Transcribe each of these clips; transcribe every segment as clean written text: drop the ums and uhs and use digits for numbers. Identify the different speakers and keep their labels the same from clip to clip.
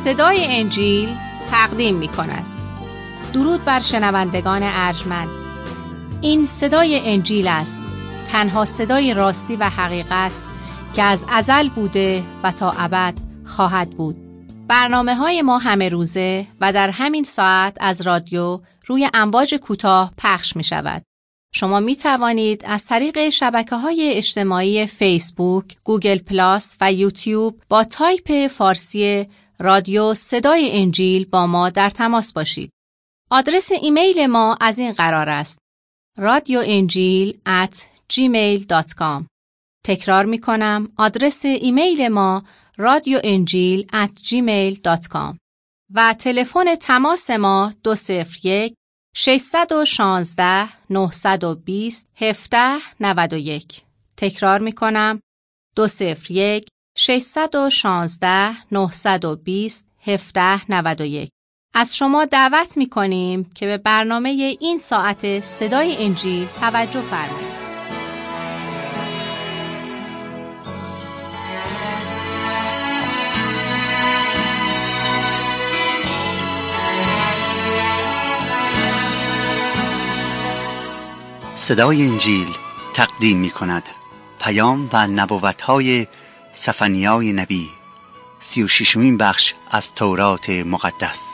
Speaker 1: صدای انجیل تقدیم می کند. درود بر شنوندگان ارجمند. این صدای انجیل است، تنها صدای راستی و حقیقت که از ازل بوده و تا ابد خواهد بود. برنامه‌های ما همه روزه و در همین ساعت از رادیو روی امواج کوتاه پخش می شود. شما می توانید از طریق شبکه‌های اجتماعی فیسبوک، گوگل پلاس و یوتیوب با تایپ فارسی رادیو صدای انجیل با ما در تماس باشید. آدرس ایمیل ما از این قرار است: radioenjil@gmail.com. تکرار می کنم، آدرس ایمیل ما radioenjil@gmail.com و تلفن تماس ما 201-616-920-1791. تکرار می کنم، 201-616-920-1791. از شما دعوت می کنیم که به برنامه این ساعت صدای انجیل توجه فرمایید.
Speaker 2: صدای انجیل تقدیم می کند پیام و نبوت‌های سفنیای نبی، 36مین بخش از تورات مقدس.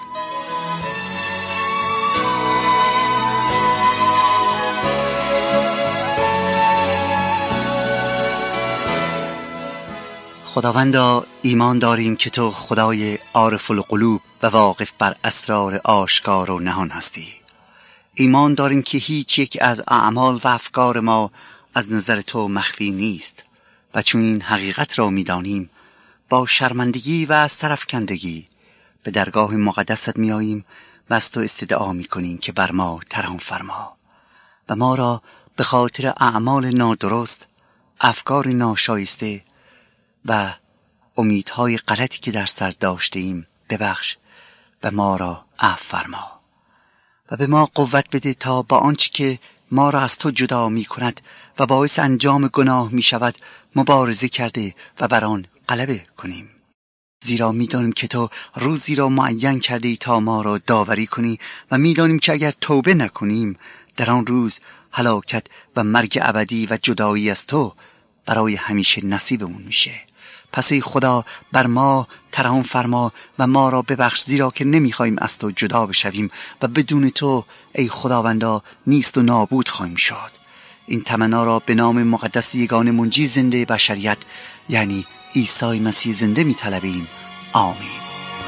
Speaker 2: خداوندا، ایمان داریم که تو خدای عارف القلوب و واقف بر اسرار آشکار و نهان هستی. ایمان داریم که هیچ یک از اعمال و افکار ما از نظر تو مخفی نیست و چون این حقیقت را می‌دانیم، با شرمندگی و سرافکندگی به درگاه مقدست می‌آییم و از تو استدعا می‌کنیم که بر ما ترحم فرما و ما را به خاطر اعمال نادرست، افکار ناشایسته و امیدهای غلطی که در سر داشتیم ببخش و ما را عفو فرما و به ما قوت بده تا با آنچه که ما را از تو جدا می کند و باعث انجام گناه می شود مبارزه کرده و بر آن غلبه کنیم. زیرا می دانیم که تو روزی را معین کرده ای تا ما را داوری کنی و می دانیم که اگر توبه نکنیم در آن روز هلاکت و مرگ ابدی و جدایی از تو برای همیشه نصیبمون میشه. پس ای خدا، بر ما ترحم فرما و ما را ببخش، زیرا که نمیخوایم از تو جدا بشویم و بدون تو ای خداوندا نیست و نابود خواهیم شد. این تمنا را به نام مقدس یگانه منجی زنده بشریت یعنی عیسی مسیح زنده میطلبیم. آمین.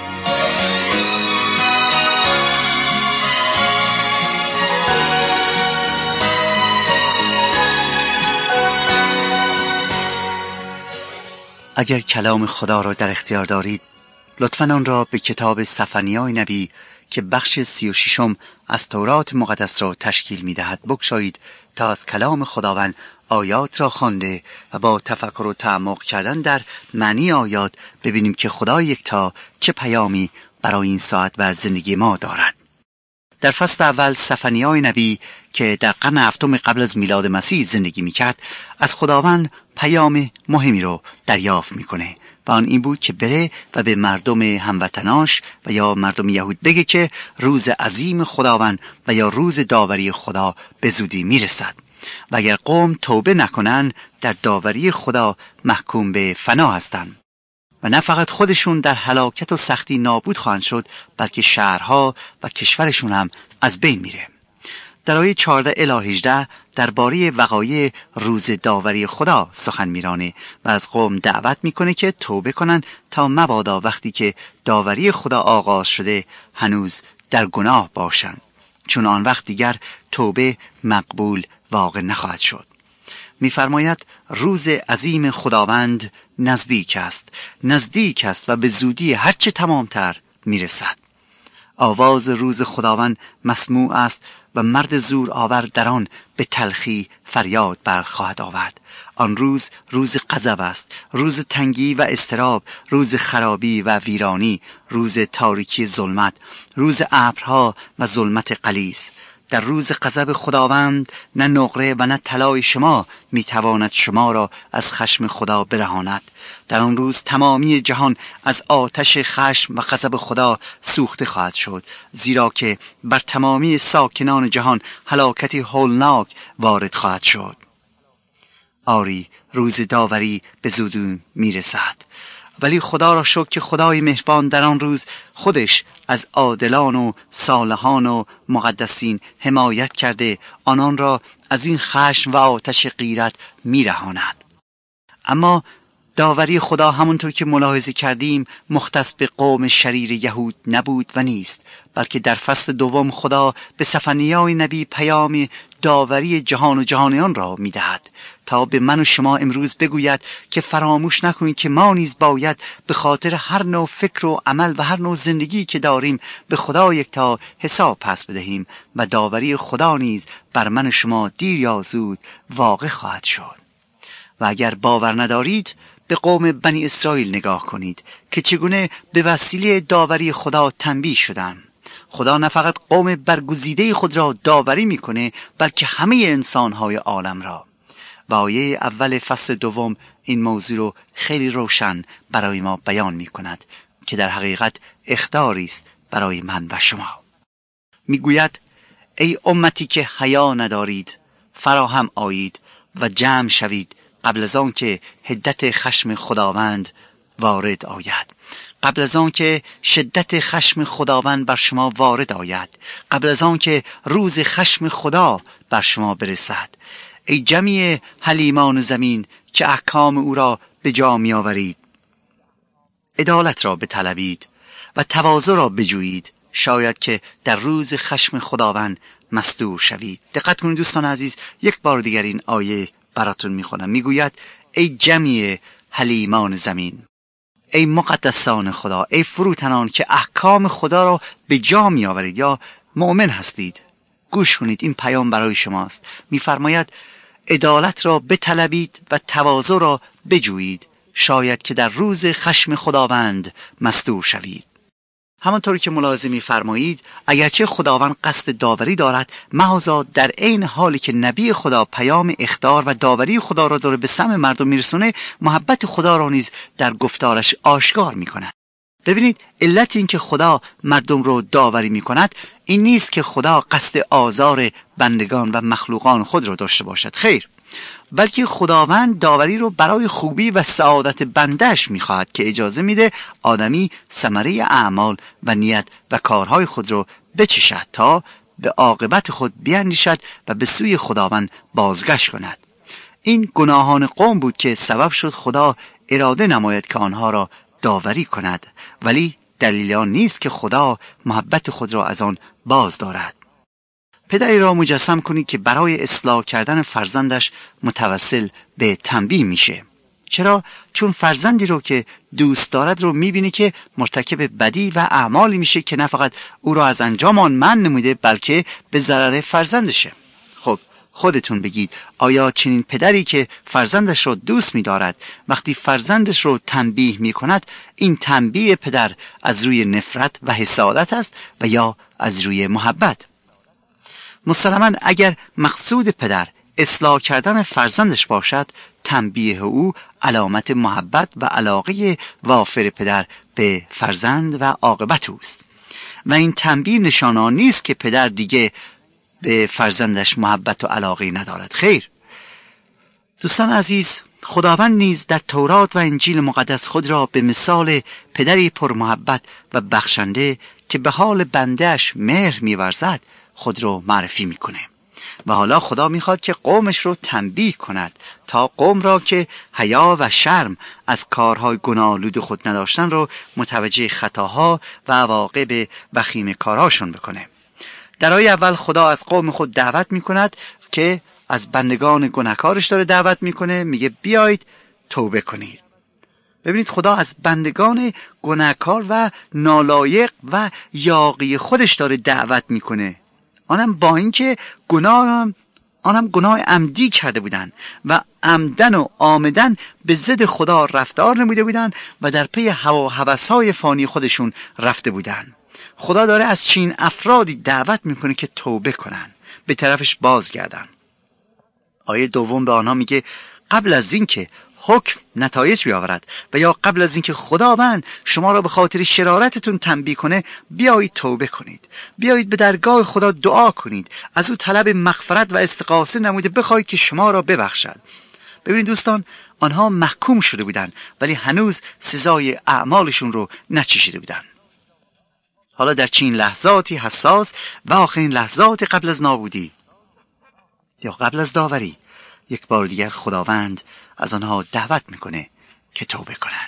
Speaker 2: اگر کلام خدا را در اختیار دارید، لطفاً آن را به کتاب سفنیای نبی که بخش 36 از تورات مقدس را تشکیل می‌دهد بگشایید تا از کلام خداوند آیات را خوانده و با تفکر و تعمق کردن در معنی آیات ببینیم که خدا یکتا چه پیامی برای این ساعت و زندگی ما دارد. در فصل اول سفنیای نبی که در قرن هفتم قبل از میلاد مسیح زندگی میکرد از خداوند پیام مهمی رو دریافت میکنه و آن این بود که بره و به مردم هموطناش و یا مردم یهود بگه که روز عظیم خداوند و یا روز داوری خدا به زودی میرسد و اگر قوم توبه نکنن در داوری خدا محکوم به فنا هستند و نه فقط خودشون در هلاکت و سختی نابود خواهند شد، بلکه شهرها و کشورشون هم از بین میره. در آیه 14 الی 18 درباره وقایع روز داوری خدا سخن میرانه و از قوم دعوت میکنه که توبه کنن تا مبادا وقتی که داوری خدا آغاز شده هنوز در گناه باشن، چون آن وقت دیگر توبه مقبول واقع نخواهد شد. می‌فرماید روز عظیم خداوند نزدیک است و به زودی هرچه تمامتر میرسد. آواز روز خداوند مسموع است و مرد زور آور در آن به تلخی فریاد برخواهد آورد. آن روز روز غضب است، روز تنگی و اضطراب، روز خرابی و ویرانی، روز تاریکی ظلمت، روز ابرها و ظلمت غلیظ. در روز غضب خداوند نه نقره و نه طلای شما میتواند شما را از خشم خدا برهاند. در آن روز تمامی جهان از آتش خشم و غضب خدا سوخته خواهد شد، زیرا که بر تمامی ساکنان جهان هلاکتی هولناک وارد خواهد شد. آری روز داوری به زودی میرسد، ولی خدا را شکر که خدای مهربان در آن روز خودش از عادلان و صالحان و مقدسین حمایت کرده آنان را از این خشم و آتش غیرت میرهاند. اما داوری خدا همونطور که ملاحظه کردیم مختص به قوم شریر یهود نبود و نیست، بلکه در فصل دوم خدا به سفنیای نبی پیام داوری جهان و جهانیان را میدهد تا به من و شما امروز بگوید که فراموش نکنید که ما نیز باید به خاطر هر نوع فکر و عمل و هر نوع زندگی که داریم به خدا یکتا حساب پس بدهیم و داوری خدا نیز بر من و شما دیر یا زود واقع خواهد شد. و اگر باور ندارید به قوم بنی اسرائیل نگاه کنید که چگونه به وسیله داوری خدا تنبیه شدند. خدا نه فقط قوم برگزیده خود را داوری میکنه بلکه همه انسانهای عالم را. و آیه اول فصل دوم این موضوع رو خیلی روشن برای ما بیان میکند که در حقیقت اخطاری است برای من و شما. میگوید ای امتی که حیا ندارید فراهم آیید و جمع شوید قبل از آن که حدت خشم خداوند وارد آید. قبل از آن که شدت خشم خداوند بر شما وارد آید، قبل از آن که روز خشم خدا بر شما برسد. ای جمیع حلیمان زمین که احکام او را به جا می آورید، عدالت را بطلبید و تواضع را بجویید، شاید که در روز خشم خداوند مستور شوید. دقت کنید دوستان عزیز، یک بار دیگر این آیه براتون میخونم. میگوید ای جمیع حلیمان زمین، ای مقدسان خدا، ای فروتنان که احکام خدا را به جا می آورید یا مؤمن هستید، گوش کنید، این پیام برای شماست. میفرماید عدالت را بطلبید و تواضع را بجویید، شاید که در روز خشم خداوند مستور شوید. همانطوری که ملاحظه می‌فرمایید اگرچه خداوند قصد داوری دارد، محض در عین حالی که نبی خدا پیام اخطار و داوری خدا را داره به سمع مردم میرسونه، محبت خدا را نیز در گفتارش آشکار می‌کند. ببینید علت این که خدا مردم رو داوری می‌کند این نیست که خدا قصد آزار بندگان و مخلوقان خود را داشته باشد، خیر، بلکه خداوند داوری رو برای خوبی و سعادت بندش میخواهد که اجازه میده آدمی ثمره اعمال و نیت و کارهای خود رو بچشد تا به عاقبت خود بیاندیشد و به سوی خداوند بازگشت کند. این گناهان قوم بود که سبب شد خدا اراده نماید که آنها را داوری کند، ولی دلیل آن نیست که خدا محبت خود را از آن باز دارد. پدری را مجسم کنید که برای اصلاح کردن فرزندش متوسل به تنبیه میشه. چرا؟ چون فرزندی رو که دوست دارد رو میبینی که مرتکب بدی و اعمالی میشه که نه فقط او را از انجام آن منع نموده بلکه به ضرر فرزندشه. خب خودتون بگید آیا چنین پدری که فرزندش رو دوست می‌دارد وقتی فرزندش رو تنبیه می‌کند، این تنبیه پدر از روی نفرت و حسادت است و یا از روی محبت؟ مسلماً اگر مقصود پدر اصلاح کردن فرزندش باشد، تنبیه او علامت محبت و علاقه وافر پدر به فرزند و عاقبت اوست و این تنبیه نشانه نیست که پدر دیگه به فرزندش محبت و علاقه ندارد، خیر. دوستان عزیز، خداوند نیز در تورات و انجیل مقدس خود را به مثال پدری پرمحبت و بخشنده که به حال بندهش مهر می‌ورزد خود را معرفی میکنه و حالا خدا میخواد که قومش رو تنبیه کند تا قوم را که حیا و شرم از کارهای گناه‌آلود خود نداشتن رو متوجه خطاها و عواقب وخیم کارهاشون بکنه. در آیه اول خدا از قوم خود دعوت میکند که از بندگان گناهکارش داره دعوت میکنه، میگه بیایید توبه کنید. ببینید خدا از بندگان گناهکار و نالایق و یاغی خودش داره دعوت میکنه، آنم با اینکه آنم گناه عمدی کرده بودن و عمدن و آمدن به ضد خدا رفتار نموده بودن و در پی هوا و هوس‌های فانی خودشون رفته بودن. خدا داره از چین افرادی دعوت میکنه که توبه کنن. به طرفش بازگردن. آیه دوم به آنها میگه قبل از این که حکم نتایج بیاورد و یا قبل از اینکه خداوند شما را به خاطر شرارتتون تنبیه کنه، بیایید توبه کنید، بیایید به درگاه خدا دعا کنید، از او طلب مغفرت و استغاثه نموده بخواهید که شما را ببخشد. ببینید دوستان، آنها محکوم شده بودن ولی هنوز سزای اعمالشون رو نچشیده بودن. حالا در چین لحظاتی حساس و آخرین لحظات قبل از نابودی یا قبل از داوری، یک بار دیگر خداوند از آنها دعوت میکنه که توبه کنن.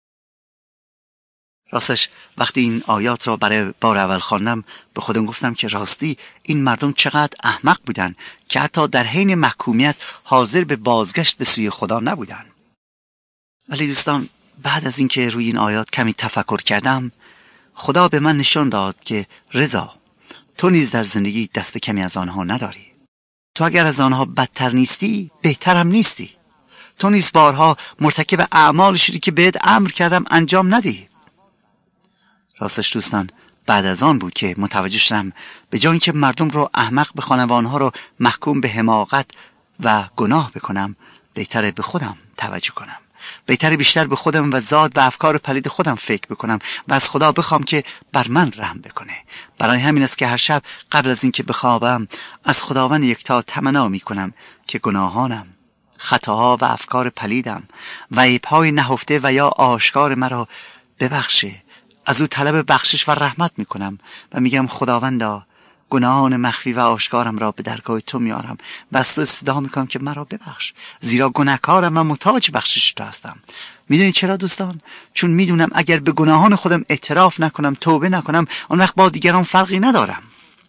Speaker 2: راستش وقتی این آیات را برای بار اول خواندم به خودم گفتم که راستی این مردم چقدر احمق بودن که حتی در حین محکومیت حاضر به بازگشت به سوی خدا نبودن. ولی دوستان، بعد از اینکه روی این آیات کمی تفکر کردم، خدا به من نشان داد که رضا، تو نیز در زندگی دست کمی از آنها نداری. تو اگر از آنها بدتر نیستی، بهتر هم نیستی. تو نیز بارها مرتکب اعمال شدی که بهت امر کردم انجام ندی. راستش دوستان، بعد از آن بود که متوجه شدم به جای اینکه مردم رو احمق بخوانم و آنها رو محکوم به حماقت و گناه بکنم، بهتره به خودم توجه کنم. بهتره بیشتر به خودم و ذات و افکار پلید خودم فکر بکنم و از خدا بخوام که بر من رحم بکنه. برای همین است که هر شب قبل از اینکه بخوابم از خداوند یکتا تمنا میکنم که گناهانم، خطاها و افکار پلیدم و عیب‌های نهفته و یا آشکار مرا ببخشه. از او طلب بخشش و رحمت میکنم و میگم خداوندا، گناهان مخفی و آشکارم را به درگاه تو میارم و از تو صدا میکنم که مرا ببخش، زیرا گناهکارم و محتاج بخشش تو هستم. میدونید چرا دوستان؟ چون میدونم اگر به گناهان خودم اعتراف نکنم، توبه نکنم، اون وقت با دیگران فرقی ندارم.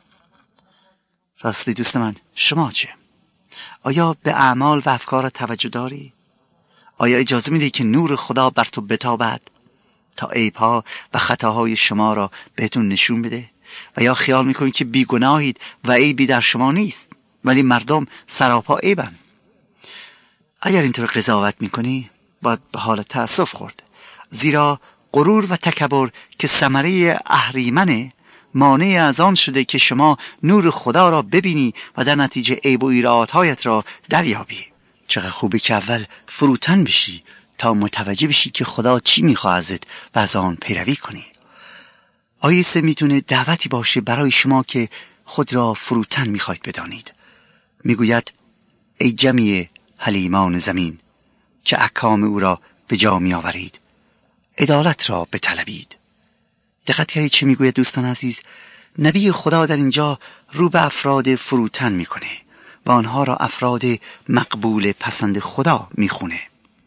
Speaker 2: راستی دوست من، شما چه؟ آیا به اعمال و افکار توجه داری؟ آیا اجازه میدی که نور خدا بر تو بتابد تا عیب‌ها و خطاهای شما را بهتون نشون بده؟ و یا خیال میکنی که بیگناهید و عیبی در شما نیست ولی مردم سراپا عیبن؟ اگر اینطور قضاوت میکنی باید به حال تأسف خورد، زیرا غرور و تکبر که ثمره اهریمنه مانع از آن شده که شما نور خدا را ببینی و در نتیجه عیب و ایرادهایت را دریابی. چقدر خوبه که اول فروتن بشی تا متوجه بشی که خدا چی میخواد ازت و از آن پیروی کنی. آیه 3 میتونه دعوتی باشه برای شما که خود را فروتن میخواید بدانید. میگوید ای جمعی حلیمان زمین که احکام او را به جا میآورید، عدالت را بطلبید. دقت کردید چه میگوید دوستان عزیز؟ نبی خدا در اینجا رو به افراد فروتن میکنه و آنها را افراد مقبول پسند خدا میخونه.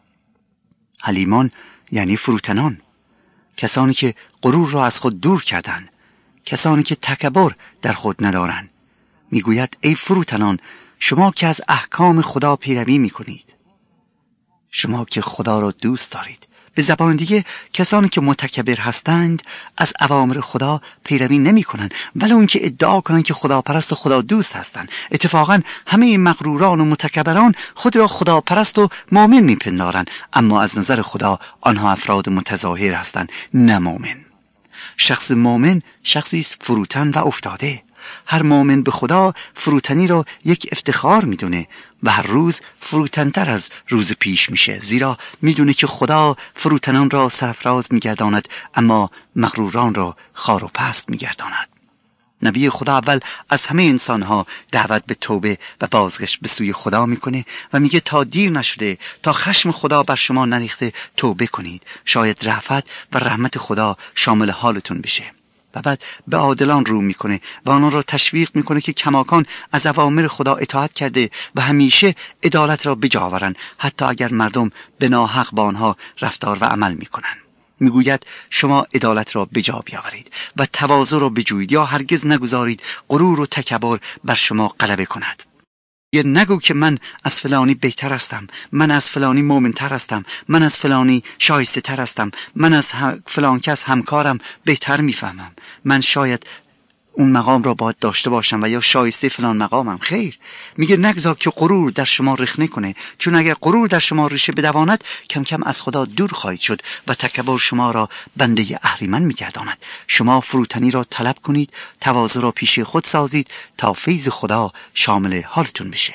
Speaker 2: حلیمان یعنی فروتنان، کسانی که غرور را از خود دور کردن، کسانی که تکبر در خود ندارن. میگوید ای فروتنان، شما که از احکام خدا پیروی میکنید، شما که خدا را دوست دارید. به زبان دیگه کسانی که متکبر هستند از اوامر خدا پیروی نمی کنند، ولی اون که ادعا کنند که خداپرست و خدا دوست هستند. اتفاقا همه این مغروران و متکبران خود را خداپرست و مؤمن میپندارند، اما از نظر خدا آنها افراد متظاهر هستند، نه مؤمن. شخص مؤمن شخصی است فروتن و افتاده. هر مؤمن به خدا فروتنی را یک افتخار میدونه و هر روز فروتنتر از روز پیش میشه، زیرا میدونه که خدا فروتنان را سرفراز میگرداند اما مغروران را خار و پست میگرداند. نبی خدا اول از همه انسانها دعوت به توبه و بازگشت به سوی خدا میکنه و میگه تا دیر نشده، تا خشم خدا بر شما نریخته توبه کنید، شاید رأفت و رحمت خدا شامل حالتون بشه. و بعد به عادلان رو میکنه و آنها را تشویق میکنه که کماکان از اوامر خدا اطاعت کرده و همیشه عدالت را بجا آورن، حتی اگر مردم به ناحق با آنها رفتار و عمل میکنن. میگوید شما عدالت را بجا بیاورید و تواضع را بجویید، یا هرگز نگذارید غرور و تکبر بر شما غلبه کند. یه نگو که من از فلانی بهتر هستم، من از فلانی مؤمن‌تر هستم، من از فلانی شایسته تر هستم، من از فلان کس همکارم بهتر میفهمم، من شاید اون مقام را باید داشته باشم و یا شایسته فلان مقامم. خیر، میگه نگذار که غرور در شما رخنه کنه، چون اگر غرور در شما ریشه بدواند کم کم از خدا دور خواهید شد و تکبر شما را بنده اهریمن میگرداند. شما فروتنی را طلب کنید، تواضع را پیش خود سازید تا فیض خدا شامل حالتون بشه.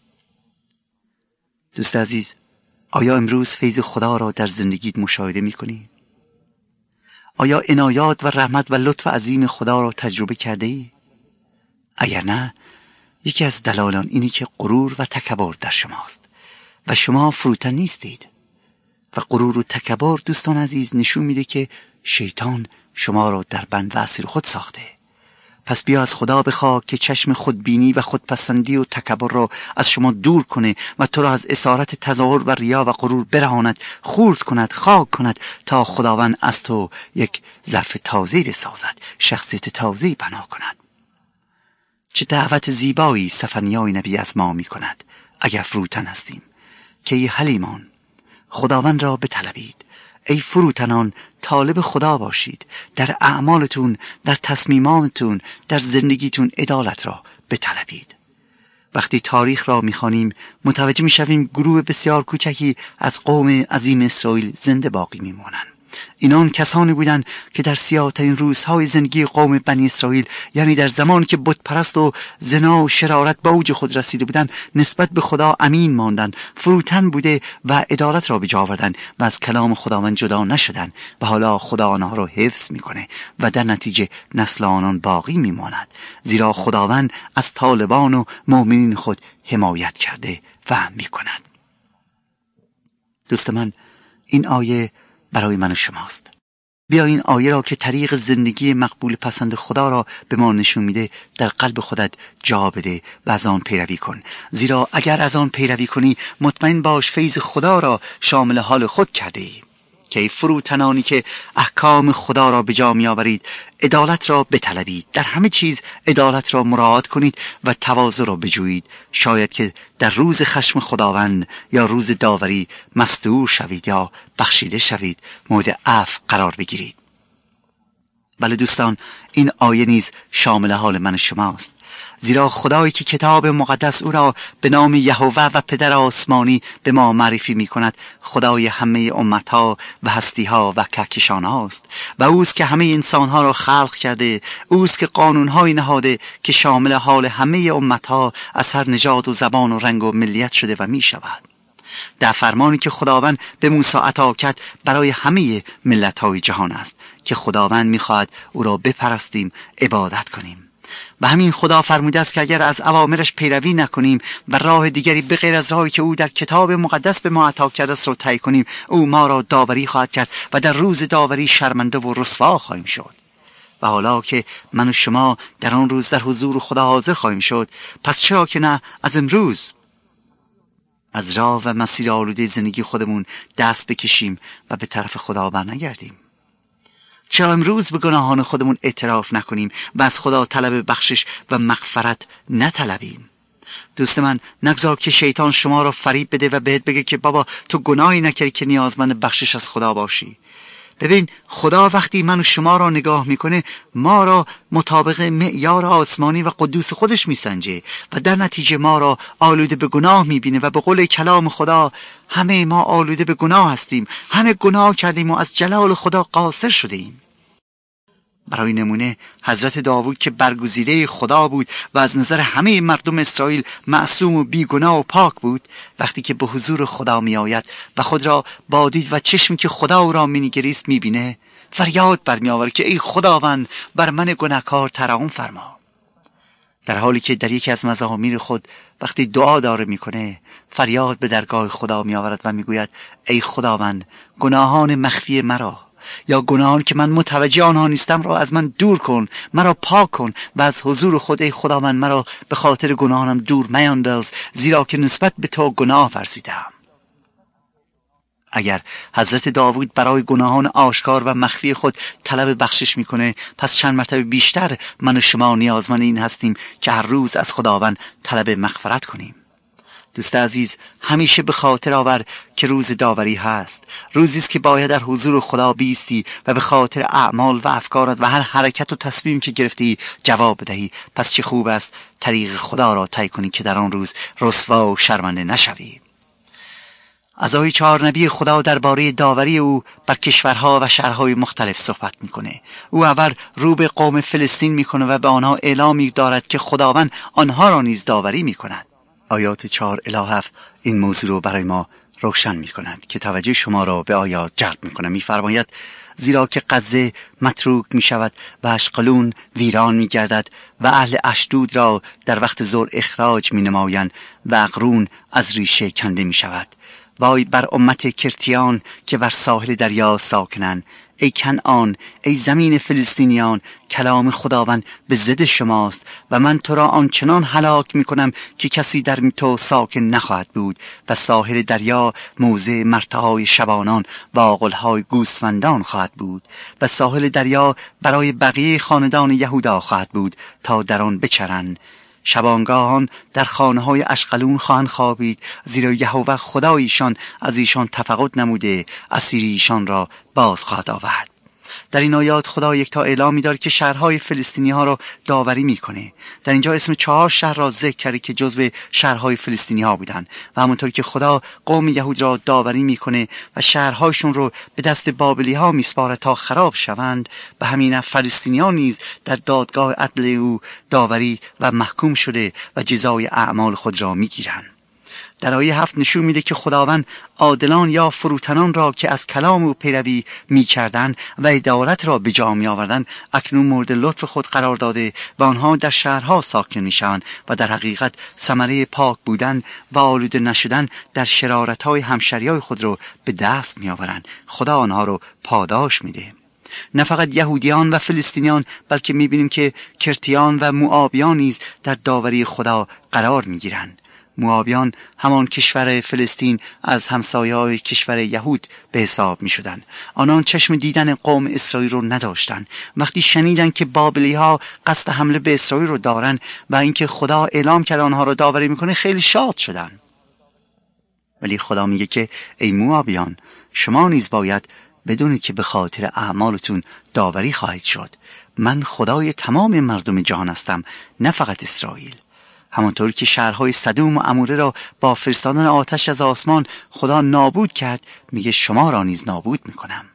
Speaker 2: دوست عزیز، آیا امروز فیض خدا را در زندگیت مشاهده میکنی؟ آیا عنایات و رحمت و لطف عظیم خدا را تجربه کرده ای؟ اگر نه، یکی از دلایل اینی که غرور و تکبر در شماست و شما فروتن نیستید. و غرور و تکبر دوستان عزیز نشون میده که شیطان شما را در بند و اسیر خود ساخته. پس بیا از خدا بخواه که چشم خودبینی و خودپسندی و تکبر را از شما دور کنه و تو را از اسارت تظاهر و ریا و غرور برهاند، خورد کند، خاک کند تا خداوند از تو یک ظرف تازه بسازد، شخصیت تازه بنا کند. چه دعوت زیبایی سفنیای نبی از ما می کند اگر فروتن هستیم که ای حلیمان خداوند را بطلبید. ای فروتنان طالب خدا باشید، در اعمالتون، در تصمیماتتون، در زندگیتون عدالت را بطلبید. وقتی تاریخ را می‌خوانیم متوجه می‌شویم گروه بسیار کوچکی از قوم عظیم اسرائیل زنده باقی می‌مانند. اینان کسانی بودند که در سیاه‌ترین روزهای زندگی قوم بنی اسرائیل، یعنی در زمانی که بت پرست و زنا و شرارت به اوج خود رسیده بودند، نسبت به خدا امین ماندند، فروتن بوده و عدالت را به جا آوردند و از کلام خداوند جدا نشدند و حالا خدا آنها را حفظ میکنه و در نتیجه نسل آنان باقی میماند، زیرا خداوند از طالبان و مؤمنین خود حمایت کرده و میکند. دوست من، این آیه برای من و شماست. بیا این آیه را که طریق زندگی مقبول پسند خدا را به ما نشون میده در قلب خودت جا بده و از آن پیروی کن، زیرا اگر از آن پیروی کنی مطمئن باش فیض خدا را شامل حال خود کرده ای. که ای فروتنانی که احکام خدا را به جا می آورید، عدالت را بطلبید، در همه چیز عدالت را مراعات کنید و تواضع را بجویید، شاید که در روز خشم خداوند یا روز داوری مستور شوید یا بخشیده شوید، مورد عفو قرار بگیرید. بله دوستان، این آیه نیز شامل حال من شماست، زیرا خدایی که کتاب مقدس او را به نام یهوه و پدر آسمانی به ما معرفی می کند، خدای همه امتها و هستیها و کهکشان هاست و اوست که همه انسانها را خلق کرده، اوست که قانونهای نهاده که شامل حال همه امتها از هر نژاد و زبان و رنگ و ملیت شده و می شود. در فرمانی که خداوند به موسی عطا کرد برای همه ملت‌های جهان است که خداوند می‌خواهد او را بپرستیم، عبادت کنیم. و همین خدا فرموده است که اگر از اوامرش پیروی نکنیم و راه دیگری به غیر از راهی که او در کتاب مقدس به ما عطا کرده است را طی کنیم، او ما را داوری خواهد کرد و در روز داوری شرمنده و رسوا خواهیم شد. و حالا که من و شما در آن روز در حضور خدا حاضر خواهیم شد، پس چرا که نه از امروز از راه و مسیر آلوده زندگی خودمون دست بکشیم و به طرف خدا برنگردیم؟ چرا امروز به گناهان خودمون اعتراف نکنیم و از خدا طلب بخشش و مغفرت نطلبیم؟ دوست من، نگذار که شیطان شما را فریب بده و بهت بگه که بابا تو گناهی نکردی که نیازمند بخشش از خدا باشی. ببین، خدا وقتی من و شما را نگاه میکنه ما را مطابق معیار آسمانی و قدوس خودش میسنجه و در نتیجه ما را آلوده به گناه میبینه و به قول کلام خدا همه ما آلوده به گناه هستیم، همه گناه کردیم و از جلال خدا قاصر شده ایم. برای نمونه حضرت داوود که برگزیده خدا بود و از نظر همه مردم اسرائیل معصوم و بیگناه و پاک بود، وقتی که به حضور خدا می آید و خود را با دید و چشمی که خدا او را می نگریست می بینه، فریاد برمی آورد که ای خداوند بر من گناهکار ترحم فرما. در حالی که در یکی از مزامیر خود وقتی دعا داره میکنه، فریاد به درگاه خدا می آورد و می گوید ای خداوند گناهان مخفی مرا یا گناهان که من متوجه آنها نیستم را از من دور کن، مرا پاک کن و از حضور خود ای خداوند مرا به خاطر گناهانم دور میانداز، زیرا که نسبت به تو گناه ورزیدم. اگر حضرت داوود برای گناهان آشکار و مخفی خود طلب بخشش میکنه، پس چند مرتبه بیشتر من و شما نیازمند این هستیم که هر روز از خداوند طلب مغفرت کنیم. دوست عزیز، همیشه به خاطر آور که روز داوری هست. روزی است که باید در حضور خدا بیستی و به خاطر اعمال و افکارت و هر حرکت و تصمیم که گرفتی جواب بدهی. پس چه خوب است طریق خدا را طی کنی که در آن روز رسوا و شرمنده نشوی. از آیه 4 نبی خدا درباره داوری او بر کشورها و شهرهای مختلف صحبت میکنه. او اول رو به قوم فلسطین میکنه و به آنها اعلام دارد که خداوند آنها را نیز داوری میکند. آیات 4 الی 7 این موضوع رو برای ما روشن میکنند که توجه شما را به آیات جلب میکنه. میفرماید زیرا که غزه متروک میشود و اشقلون ویران میگردد و اهل اشدود را در وقت ظهر اخراج مینمایند و اقرون از ریشه کنده میشود. وای بر امت کرتیان که بر ساحل دریا ساکنند. ای کنعان، ای زمین فلسطینیان، کلام خداوند به ضد شماست و من تو را آنچنان هلاک میکنم که کسی در تو ساکن نخواهد بود و ساحل دریا موضع مرتهای شبانان و آغلهای گوسفندان خواهد بود و ساحل دریا برای بقیه خاندان یهودا خواهد بود تا در آن بچرند. شبانگاهان در خانه‌های اشقلون خواهند خوابید، زیرا یهوه خدای ایشان از ایشان تفقد نموده، اسیر ایشان را باز خواهد آورد. در این آیات خدا یکتا اعلام می‌دارد که شهرهای فلسطینی ها را داوری میکنه. در اینجا اسم 4 شهر را ذکر کرده که جزو شهرهای فلسطینی ها بودند و همونطور که خدا قوم یهود را داوری میکنه و شهرهایشون رو به دست بابلی ها میسپاره تا خراب شوند، به همین فلسطینیان نیز در دادگاه عدل او داوری و محکوم شده و جزای اعمال خود را میگیرند. در آیه 7 نشون میده که خداوند عادلان یا فروتنان را که از کلام او پیروی میکردند و عدالت را به جا میآوردند اکنون مورد لطف خود قرار داده و آنها در شهرها ساکن میشوند و در حقیقت ثمره پاک بودن و آلوده نشدن در شرارت‌های همشریای خود را به دست میآورند. خدا آنها را پاداش میده. نه فقط یهودیان و فلسطینیان، بلکه میبینیم که کرتیان و موآبیان نیز در داوری خدا قرار میگیرند. موآبیان همان کشور فلسطین از همسایه‌های کشور یهود به حساب می شدن. آنان چشم دیدن قوم اسرائیل رو نداشتن. وقتی شنیدن که بابلی ها قصد حمله به اسرائیل رو دارن و اینکه خدا اعلام کرده آنها رو داوری میکنه خیلی شاد شدن. ولی خدا میگه که ای موآبیان، شما نیز باید بدونید که به خاطر اعمالتون داوری خواهید شد. من خدای تمام مردم جهان هستم، نه فقط اسرائیل. همانطور که شهرهای سدوم و عموره را با فرستادن آتش از آسمان خدا نابود کرد، میگه شما را نیز نابود میکنم.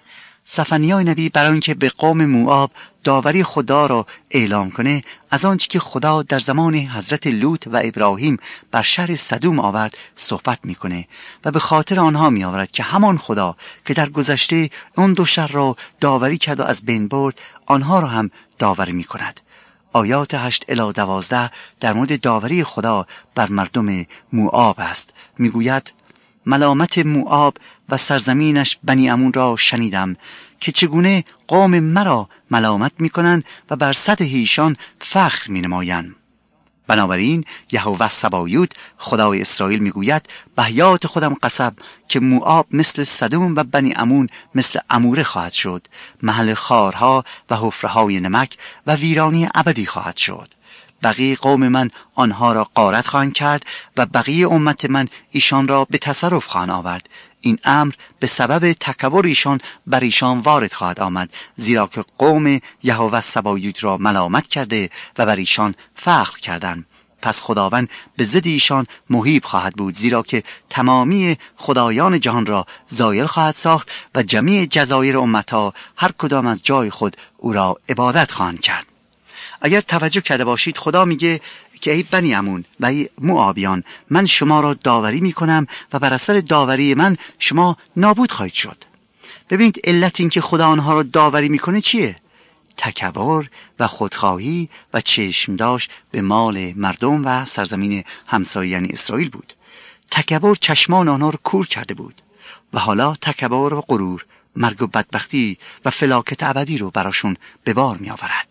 Speaker 2: سفنیای نبی برای اینکه به قوم موآب داوری خدا را اعلام کنه، از آنچه که خدا در زمان حضرت لوط و ابراهیم بر شهر سدوم آورد صحبت میکنه و به خاطر آنها میآورد که همان خدا که در گذشته اون 2 شهر را داوری کرد و از بین برد، آنها را هم داوری میکند. آیات 8 الی 12 در مورد داوری خدا بر مردم موآب است. میگوید ملامت موآب و سرزمینش بنی عمون را شنیدم که چگونه قوم مرا ملامت میکنند و بر سطح ایشان فخر مینمایند. بنابراین یهوه سبایوت خدای اسرائیل میگوید به حیات خودم قسم که موآب مثل سدوم و بنی عمون مثل عموره خواهد شد، محل خارها و حفره‌های نمک و ویرانی ابدی خواهد شد. بقیه قوم من آنها را غارت خواهند کرد و بقیه امت من ایشان را به تصرف خواهند آورد. این امر به سبب تکبر ایشان بر ایشان وارد خواهد آمد، زیرا که قوم یهوه سبایوت را ملامت کرده و بر ایشان فخر کردند. پس خداوند به ضد ایشان مهیب خواهد بود، زیرا که تمامی خدایان جهان را زایل خواهد ساخت و جمیع جزایر امتها هر کدام از جای خود او را عبادت خواهند کرد. اگر توجه کرده باشید، خدا میگه که ای بنی عمون و ای موآبیان، من شما را داوری میکنم و بر اثر داوری من شما نابود خواهید شد. ببینید علت این که خدا آنها را داوری میکنه چیه؟ تکبر و خودخواهی و چشمداش به مال مردم و سرزمین همسایه یعنی اسرائیل بود. تکبر چشمان آنها را کور کرده بود و حالا تکبر و غرور مرگ و بدبختی و فلاکت ابدی رو براشون به بار می آورد.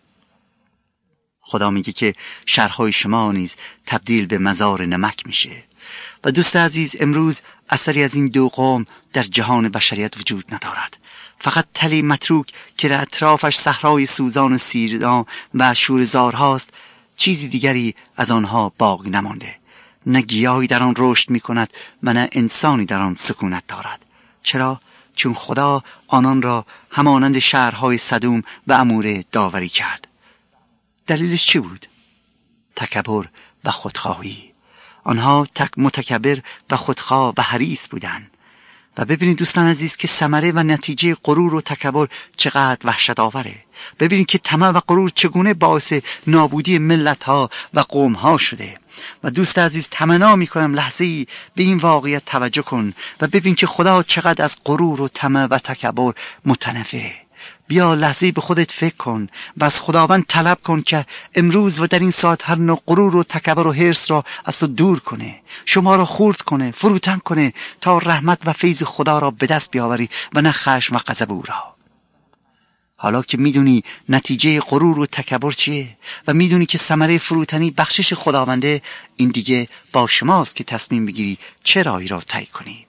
Speaker 2: خدا میگه که شهرهای شما نیز تبدیل به مزار نمک میشه. و دوست عزیز، امروز اثری از این 2 قوم در جهان بشریت وجود ندارد. فقط تلی متروک که در اطرافش صحرای سوزان و سیردان و شورزار هاست، چیزی دیگری از آنها باقی نمانده. نه گیاهی در آن رشد می کند و نه انسانی در آن سکونت دارد. چرا؟ چون خدا آنان را همانند شهرهای سدوم و عموره داوری کرد. دلیلش چی بود؟ تکبر و خودخواهی. آنها متکبر و خودخواه و حریص بودند. و ببینید دوستان عزیز که ثمره و نتیجه غرور و تکبر چقدر وحشت آوره. ببینید که طمع و غرور چگونه باعث نابودی ملت‌ها و قوم‌ها شده. و دوست عزیز تمنا می‌کنم لحظه‌ای به این واقعیت توجه کن و ببین که خدا چقدر از غرور و طمع و تکبر متنفره. بیا لحظه‌ای به خودت فکر کن و از خداوند طلب کن که امروز و در این ساعت هر نوع غرور و تکبر و حرص را از تو دور کنه، شما را خرد کنه، فروتن کنه تا رحمت و فیض خدا را به دست بیاوری و نه خشم و غضب او را. حالا که میدونی نتیجه غرور و تکبر چیه و میدونی که ثمره فروتنی بخشش خداونده، این دیگه با شماست که تصمیم بگیری چه راهی را طی کنی.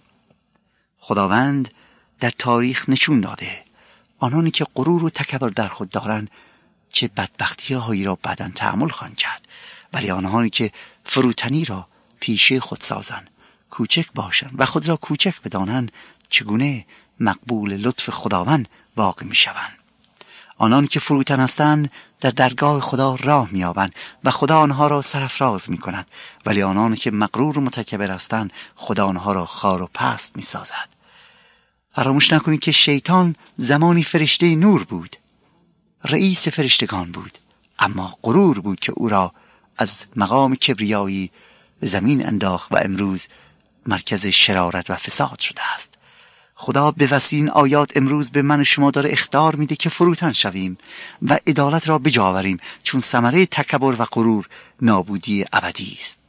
Speaker 2: خداوند در تاریخ نشون داده آنانی که غرور و تکبر در خود دارند چه بدبختی هایی را بعداً تحمل خواهند کرد، ولی آنهایی که فروتنی را پیشه خود سازند، کوچک باشند و خود را کوچک بدانند، چگونه مقبول لطف خداوند واقع می شوند. آنان که فروتن هستند در درگاه خدا راه می یابند و خدا آنها را سرافراز می کند، ولی آنان که مغرور و متکبر هستند خدا آنها را خار و پست می سازد. فراموش نکنید که شیطان زمانی فرشته نور بود، رئیس فرشتگان بود، اما غرور بود که او را از مقام کبریایی به زمین انداخت و امروز مرکز شرارت و فساد شده است. خدا به وسیله این آیات امروز به من و شما داره اخطار میده که فروتن شویم و عدالت را بجا آوریم، چون ثمره تکبر و غرور نابودی ابدی است.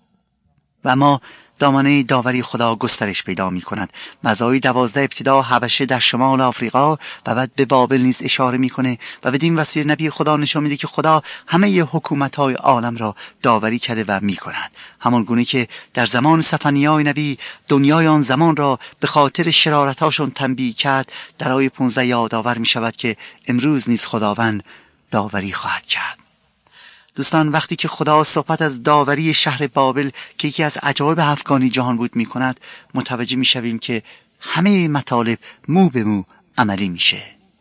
Speaker 2: و ما دامنه داوری خدا گسترش پیدا می کند. مزای 12 ابتدا حبشه در شمال آفریقا و بعد به بابل نیز اشاره می کنه و بدین وسیله نبی خدا نشان میده که خدا همه حکومت‌های عالم را داوری کرده و می کند. همان گونه که در زمان سفنیای نبی دنیای آن زمان را به خاطر شرارت‌هاشون تنبیه کرد، در آیه 15 یادآور می شود که امروز نیز خداوند داوری خواهد کرد. دوستان وقتی که خدا صحبت از داوری شهر بابل که یکی از عجایب افغانی جهان بود می کند، متوجه می شویم که همه مطالب مو به مو عملی میشه.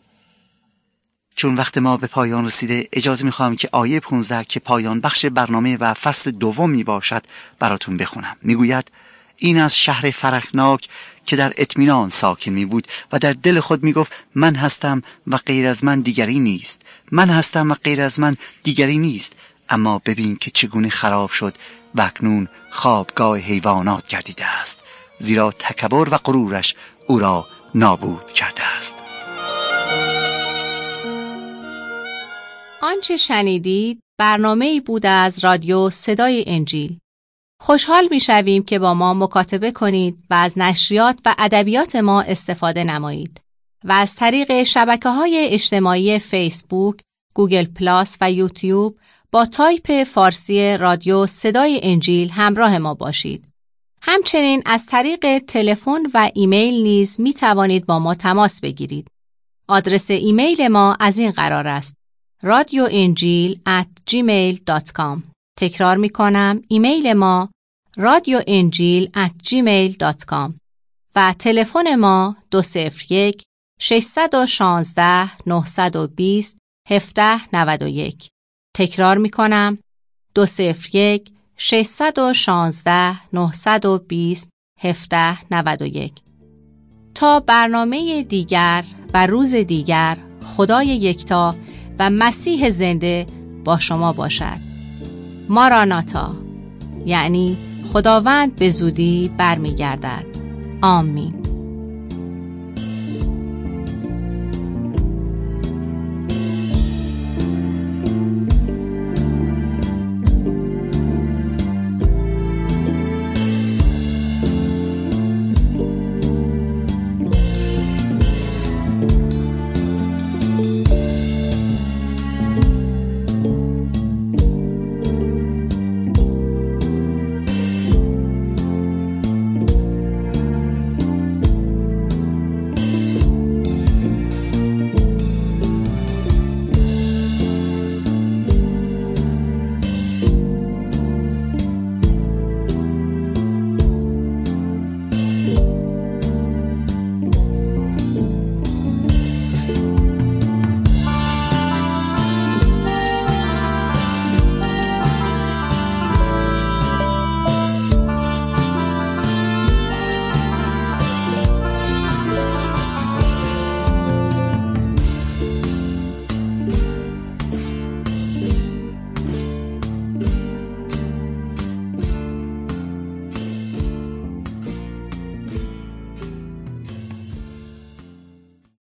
Speaker 2: چون وقت ما به پایان رسیده، اجازه می خواهم که آیه 15 که پایان بخش برنامه و فصل دوم می باشد براتون بخونم. می گوید این از شهر فرخناک که در اطمینان ساکن می بود و در دل خود می گفت من هستم و غیر از من دیگری نیست، من هستم و غیر از من دیگری نیست. اما ببین که چگونه خراب شد و اکنون خوابگاه حیوانات گردیده است، زیرا تکبر و غرورش او را نابود کرده است.
Speaker 1: آنچه شنیدید برنامه‌ای بود از رادیو صدای انجیل. خوشحال می‌شویم که با ما مکاتبه کنید و از نشریات و ادبیات ما استفاده نمایید و از طریق شبکه‌های اجتماعی فیسبوک، گوگل پلاس و یوتیوب با تایپ فارسی رادیو صدای انجیل همراه ما باشید. همچنین از طریق تلفن و ایمیل نیز می توانید با ما تماس بگیرید. آدرس ایمیل ما از این قرار است: radioenjil@gmail.com. تکرار می کنم، ایمیل ما radioenjil@gmail.com و تلفن ما 201 616 920 1791. تکرار می کنم، 201 616 920 1791. تا برنامه دیگر و روز دیگر، خدای یکتا و مسیح زنده با شما باشد. ماراناتا، یعنی خداوند به زودی برمیگردد. آمین.